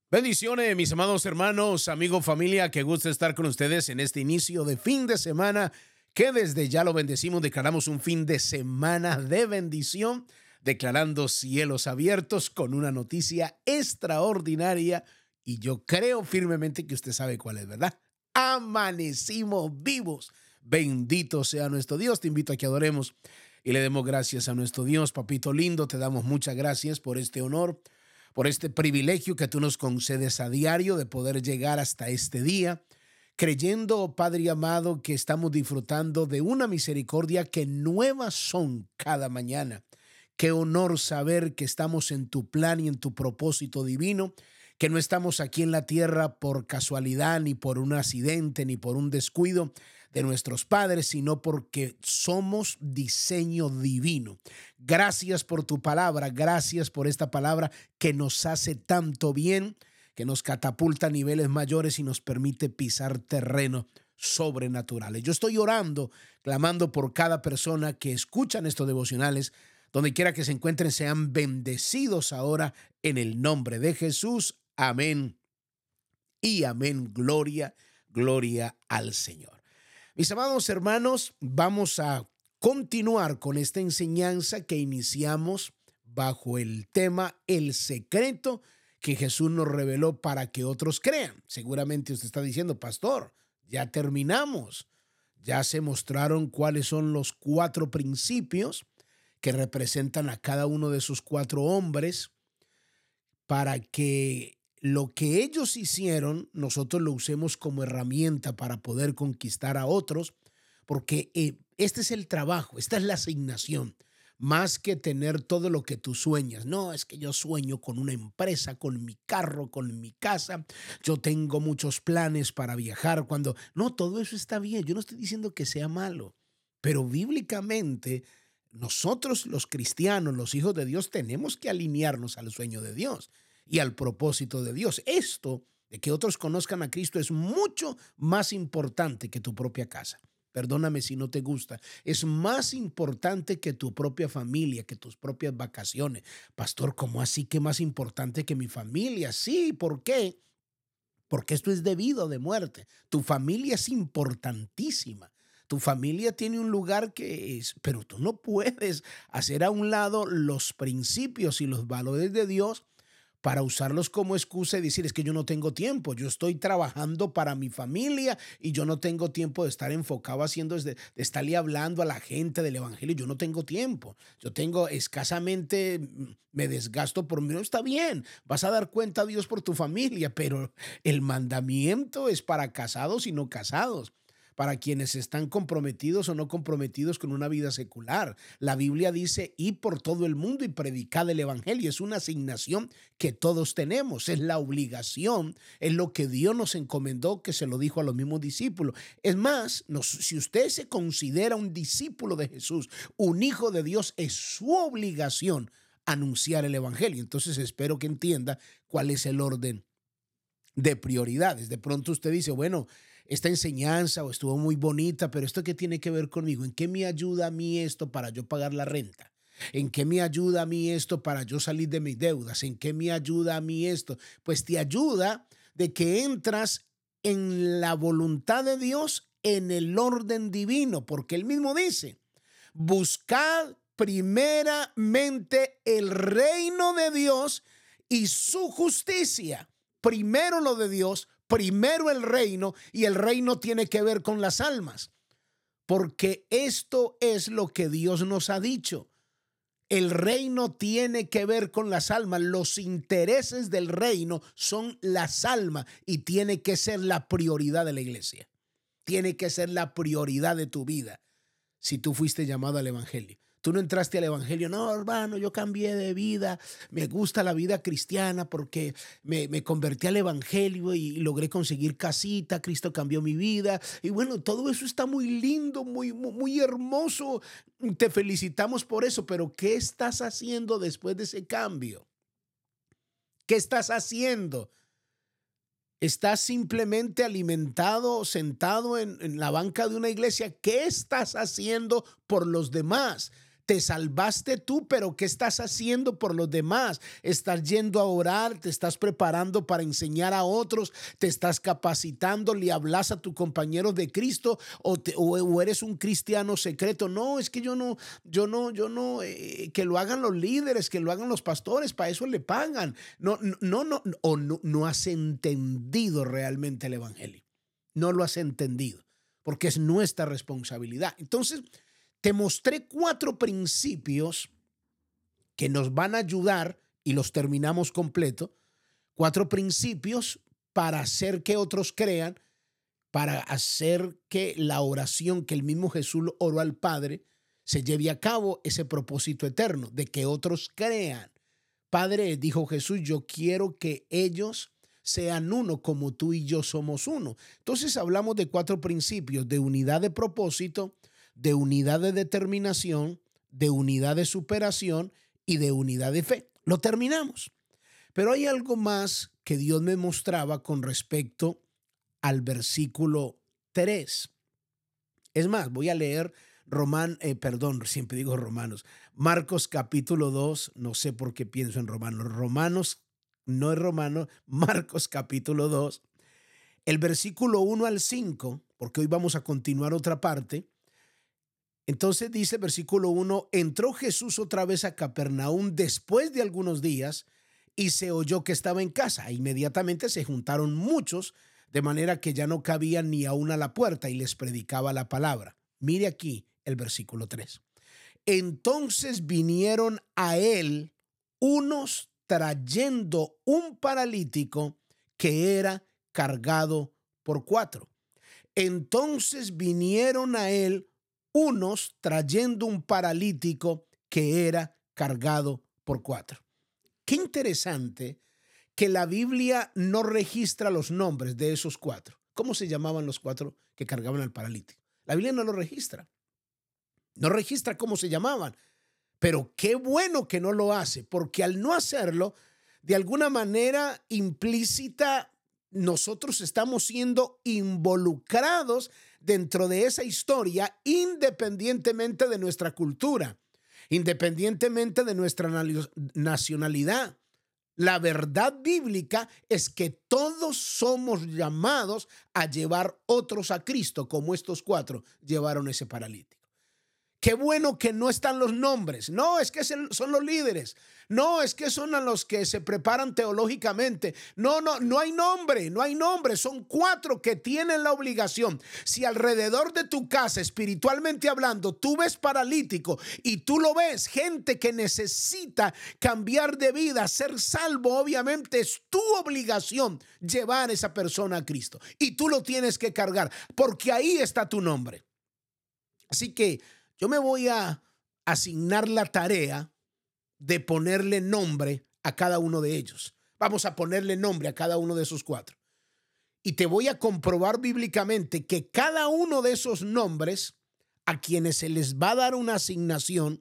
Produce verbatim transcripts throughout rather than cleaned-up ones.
Bendiciones, mis amados hermanos, amigos, familia, que gusta estar con ustedes en este inicio de fin de semana, que desde ya lo bendecimos, declaramos un fin de semana de bendición, declarando cielos abiertos con una noticia extraordinaria y yo creo firmemente que usted sabe cuál es, ¿verdad? Amanecimos vivos. Bendito sea nuestro Dios. Te invito a que adoremos y le demos gracias a nuestro Dios. Papito lindo, te damos muchas gracias por este honor, por este privilegio que tú nos concedes a diario de poder llegar hasta este día, creyendo, Padre amado, que estamos disfrutando de una misericordia que nuevas son cada mañana. Qué honor saber que estamos en tu plan y en tu propósito divino, que no estamos aquí en la tierra por casualidad, ni por un accidente, ni por un descuido de nuestros padres, sino porque somos diseño divino. Gracias por tu palabra, gracias por esta palabra que nos hace tanto bien, que nos catapulta a niveles mayores y nos permite pisar terrenos sobrenaturales. Yo estoy orando, clamando por cada persona que escuchan estos devocionales, donde quiera que se encuentren, sean bendecidos ahora en el nombre de Jesús. Amén y amén. Gloria, gloria al Señor. Mis amados hermanos, vamos a continuar con esta enseñanza que iniciamos bajo el tema El secreto que Jesús nos reveló para que otros crean. Seguramente usted está diciendo, pastor, ya terminamos. Ya se mostraron cuáles son los cuatro principios que representan a cada uno de esos cuatro hombres para que lo que ellos hicieron, nosotros lo usemos como herramienta para poder conquistar a otros, porque eh, este es el trabajo, esta es la asignación, más que tener todo lo que tú sueñas. No, es que yo sueño con una empresa, con mi carro, con mi casa, yo tengo muchos planes para viajar, cuando no, todo eso está bien, yo no estoy diciendo que sea malo, pero bíblicamente nosotros los cristianos, los hijos de Dios, tenemos que alinearnos al sueño de Dios y al propósito de Dios. Esto de que otros conozcan a Cristo es mucho más importante que tu propia casa. Perdóname si no te gusta. Es más importante que tu propia familia, que tus propias vacaciones. Pastor, ¿cómo así que más importante que mi familia? Sí, ¿por qué? Porque esto es debido de muerte. Tu familia es importantísima. Tu familia tiene un lugar que es, pero tú no puedes hacer a un lado los principios y los valores de Dios para usarlos como excusa y decir, es que yo no tengo tiempo, yo estoy trabajando para mi familia y yo no tengo tiempo de estar enfocado haciendo, de, de estarle hablando a la gente del evangelio, yo no tengo tiempo, yo tengo escasamente, me desgasto por mí. No, está bien, vas a dar cuenta a Dios por tu familia, pero el mandamiento es para casados y no casados, para quienes están comprometidos o no comprometidos con una vida secular. La Biblia dice, y por todo el mundo y predicad el evangelio. Es una asignación que todos tenemos, es la obligación, es lo que Dios nos encomendó, que se lo dijo a los mismos discípulos. Es más, nos, si usted se considera un discípulo de Jesús, un hijo de Dios, es su obligación anunciar el evangelio. Entonces espero que entienda cuál es el orden de prioridades. De pronto usted dice, bueno, esta enseñanza o estuvo muy bonita, pero ¿esto qué tiene que ver conmigo? ¿En qué me ayuda a mí esto para yo pagar la renta? ¿En qué me ayuda a mí esto para yo salir de mis deudas? ¿En qué me ayuda a mí esto? Pues te ayuda de que entras en la voluntad de Dios, en el orden divino, porque él mismo dice, buscad primeramente el reino de Dios y su justicia. Primero lo de Dios, primero el reino, y el reino tiene que ver con las almas, porque esto es lo que Dios nos ha dicho. El reino tiene que ver con las almas. Los intereses del reino son las almas y tiene que ser la prioridad de la iglesia. Tiene que ser la prioridad de tu vida si tú fuiste llamado al evangelio. Tú no entraste al evangelio, no, hermano, yo cambié de vida, me gusta la vida cristiana porque me, me convertí al evangelio y, y logré conseguir casita, Cristo cambió mi vida. Y bueno, todo eso está muy lindo, muy, muy, muy hermoso. Te felicitamos por eso, pero ¿qué estás haciendo después de ese cambio? ¿Qué estás haciendo? ¿Estás simplemente alimentado, sentado en, en la banca de una iglesia? ¿Qué estás haciendo por los demás? te salvaste tú, pero ¿qué estás haciendo por los demás? Estás yendo a orar, te estás preparando para enseñar a otros, te estás capacitando, le hablas a tu compañero de Cristo o, te, o, o eres un cristiano secreto. No, es que yo no, yo no, yo no, eh, que lo hagan los líderes, que lo hagan los pastores, para eso le pagan. No, no, no, no, o no, no has entendido realmente el evangelio. No lo has entendido, porque es nuestra responsabilidad. Entonces, te mostré cuatro principios que nos van a ayudar y los terminamos completo. Cuatro principios para hacer que otros crean, para hacer que la oración que el mismo Jesús oró al Padre se lleve a cabo, ese propósito eterno de que otros crean. Padre, dijo Jesús, yo quiero que ellos sean uno como tú y yo somos uno. Entonces hablamos de cuatro principios: de unidad de propósito, de unidad de determinación, de unidad de superación y de unidad de fe. Lo terminamos. Pero hay algo más que Dios me mostraba con respecto al versículo tres. Es más, voy a leer Román, eh, perdón, siempre digo Romanos, Marcos capítulo dos, no sé por qué pienso en Romanos, Romanos, no es Romanos, Marcos capítulo dos, el versículo uno al cinco, porque hoy vamos a continuar otra parte. Entonces dice versículo uno, entró Jesús otra vez a Capernaum después de algunos días y se oyó que estaba en casa. Inmediatamente se juntaron muchos, de manera que ya no cabía ni aún a la puerta, y les predicaba la palabra. Mire aquí el versículo tres. Entonces vinieron a él unos trayendo un paralítico que era cargado por cuatro. Entonces vinieron a él unos trayendo un paralítico que era cargado por cuatro. Qué interesante que la Biblia no registra los nombres de esos cuatro. ¿Cómo se llamaban los cuatro que cargaban al paralítico? La Biblia no lo registra. No registra cómo se llamaban. Pero qué bueno que no lo hace, porque al no hacerlo, de alguna manera implícita, nosotros estamos siendo involucrados dentro de esa historia, independientemente de nuestra cultura, independientemente de nuestra nacionalidad. La verdad bíblica es que todos somos llamados a llevar otros a Cristo, como estos cuatro llevaron ese paralítico. Qué bueno que no están los nombres. No, es que son los líderes. No, es que son a los que se preparan teológicamente. No, no, no hay nombre, no hay nombre. Son cuatro que tienen la obligación. Si alrededor de tu casa, espiritualmente hablando, tú ves paralítico y tú lo ves, gente que necesita cambiar de vida, ser salvo, obviamente es tu obligación llevar a esa persona a Cristo. Y tú lo tienes que cargar, porque ahí está tu nombre. Así que yo me voy a asignar la tarea de ponerle nombre a cada uno de ellos. Vamos a ponerle nombre a cada uno de esos cuatro. Y te voy a comprobar bíblicamente que cada uno de esos nombres, a quienes se les va a dar una asignación,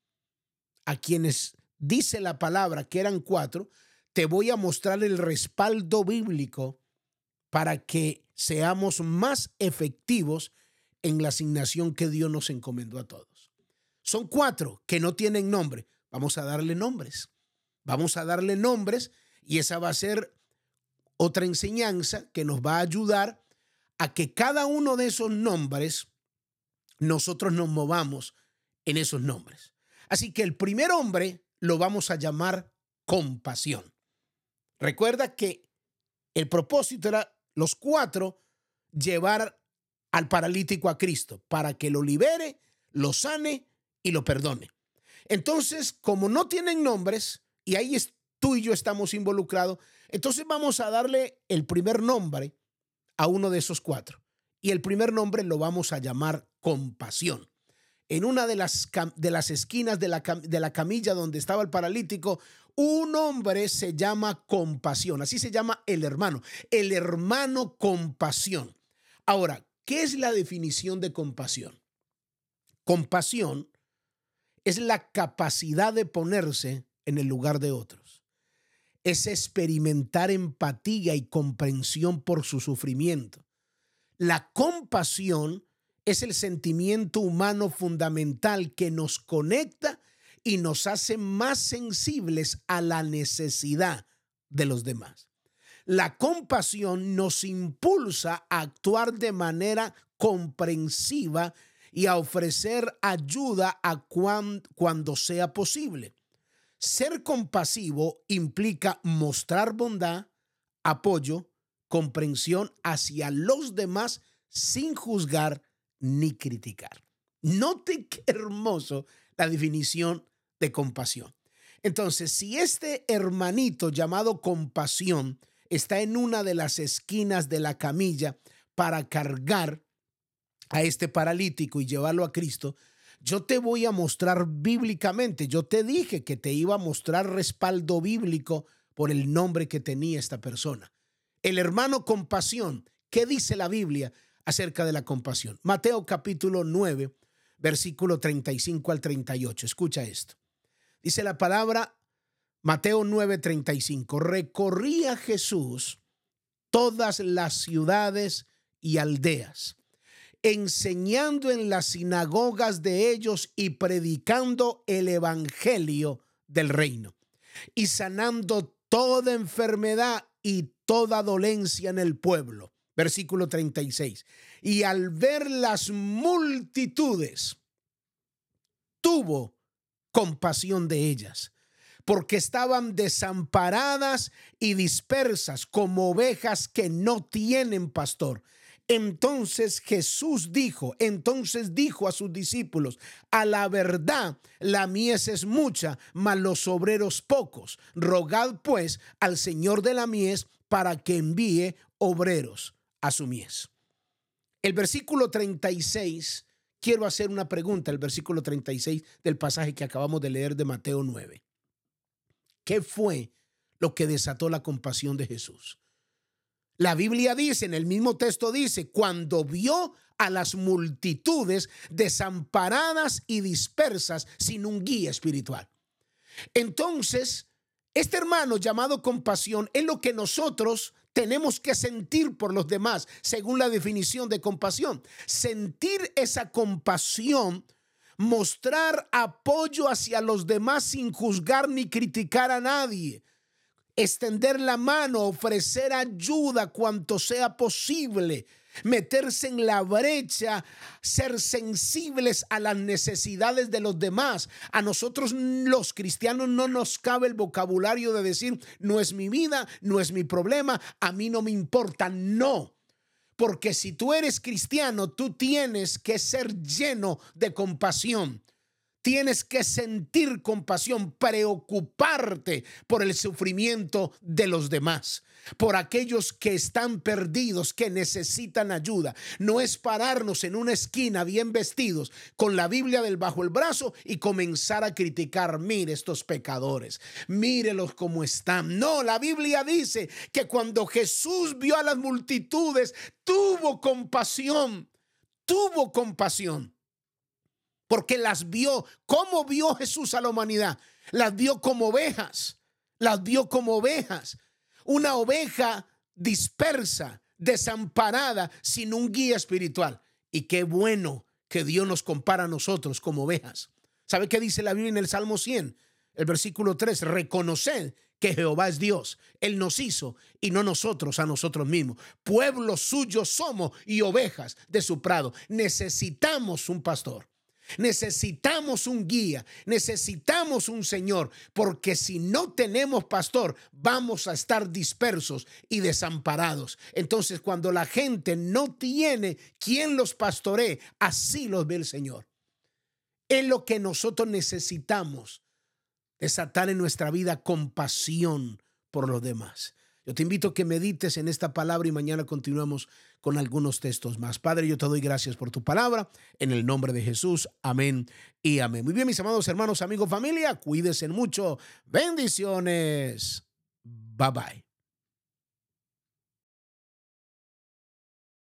a quienes dice la palabra que eran cuatro, te voy a mostrar el respaldo bíblico para que seamos más efectivos en la asignación que Dios nos encomendó a todos. Son cuatro que no tienen nombre. Vamos a darle nombres. Vamos a darle nombres y esa va a ser otra enseñanza que nos va a ayudar a que cada uno de esos nombres nosotros nos movamos en esos nombres. Así que el primer hombre lo vamos a llamar compasión. Recuerda que el propósito era los cuatro llevar al paralítico a Cristo para que lo libere, lo sane y lo perdone. Entonces, como no tienen nombres, y ahí es, tú y yo estamos involucrados, entonces vamos a darle el primer nombre a uno de esos cuatro. Y el primer nombre lo vamos a llamar compasión. En una de las, de las esquinas de la, de la camilla donde estaba el paralítico, un hombre se llama compasión. Así se llama el hermano. El hermano compasión. Ahora, ¿qué es la definición de compasión? Compasión es la capacidad de ponerse en el lugar de otros. Es experimentar empatía y comprensión por su sufrimiento. La compasión es el sentimiento humano fundamental que nos conecta y nos hace más sensibles a la necesidad de los demás. La compasión nos impulsa a actuar de manera comprensiva y a ofrecer ayuda a cuan, cuando sea posible. Ser compasivo implica mostrar bondad, apoyo, comprensión hacia los demás sin juzgar ni criticar. Note qué hermoso la definición de compasión. Entonces, si este hermanito llamado compasión está en una de las esquinas de la camilla para cargar a este paralítico y llevarlo a Cristo, yo te voy a mostrar bíblicamente. Yo te dije que te iba a mostrar respaldo bíblico por el nombre que tenía esta persona. El hermano compasión. ¿Qué dice la Biblia acerca de la compasión? Mateo capítulo nueve, versículo treinta y cinco al treinta y ocho. Escucha esto. Dice la palabra, Mateo nueve, treinta y cinco. Recorría Jesús todas las ciudades y aldeas, enseñando en las sinagogas de ellos y predicando el evangelio del reino y sanando toda enfermedad y toda dolencia en el pueblo. Versículo treinta y seis. Y al ver las multitudes, tuvo compasión de ellas, porque estaban desamparadas y dispersas como ovejas que no tienen pastor. Entonces Jesús dijo, entonces dijo a sus discípulos, a la verdad la mies es mucha, mas los obreros pocos. Rogad pues al Señor de la mies para que envíe obreros a su mies. El versículo treinta y seis, quiero hacer una pregunta, el versículo treinta y seis del pasaje que acabamos de leer de Mateo nueve. ¿Qué fue lo que desató la compasión de Jesús? La Biblia dice, en el mismo texto dice, cuando vio a las multitudes desamparadas y dispersas sin un guía espiritual. Entonces, este hermano llamado compasión es lo que nosotros tenemos que sentir por los demás, según la definición de compasión. Sentir esa compasión, mostrar apoyo hacia los demás sin juzgar ni criticar a nadie. Extender la mano, ofrecer ayuda cuanto sea posible, meterse en la brecha, ser sensibles a las necesidades de los demás. A nosotros los cristianos no nos cabe el vocabulario de decir, no es mi vida, no es mi problema, a mí no me importa. No, porque si tú eres cristiano, tú tienes que ser lleno de compasión. Tienes que sentir compasión, preocuparte por el sufrimiento de los demás, por aquellos que están perdidos, que necesitan ayuda. No es pararnos en una esquina bien vestidos con la Biblia del bajo el brazo y comenzar a criticar. Mire estos pecadores, mírelos cómo están. No, la Biblia dice que cuando Jesús vio a las multitudes, tuvo compasión, tuvo compasión. Porque las vio. ¿Cómo vio Jesús a la humanidad? Las vio como ovejas. Las vio como ovejas. Una oveja dispersa, desamparada, sin un guía espiritual. Y qué bueno que Dios nos compara a nosotros como ovejas. ¿Sabe qué dice la Biblia en el Salmo cien? El versículo tres. Reconoced que Jehová es Dios. Él nos hizo y no nosotros a nosotros mismos. Pueblo suyo somos y ovejas de su prado. Necesitamos un pastor. Necesitamos un guía, necesitamos un Señor, porque si no tenemos pastor, vamos a estar dispersos y desamparados. Entonces, cuando la gente no tiene quien los pastoree, así los ve el Señor. Es lo que nosotros necesitamos, desatar en nuestra vida compasión por los demás. Yo te invito a que medites en esta palabra y mañana continuamos con algunos textos más. Padre, yo te doy gracias por tu palabra. En el nombre de Jesús, amén y amén. Muy bien, mis amados hermanos, amigos, familia, cuídense mucho. Bendiciones. Bye bye.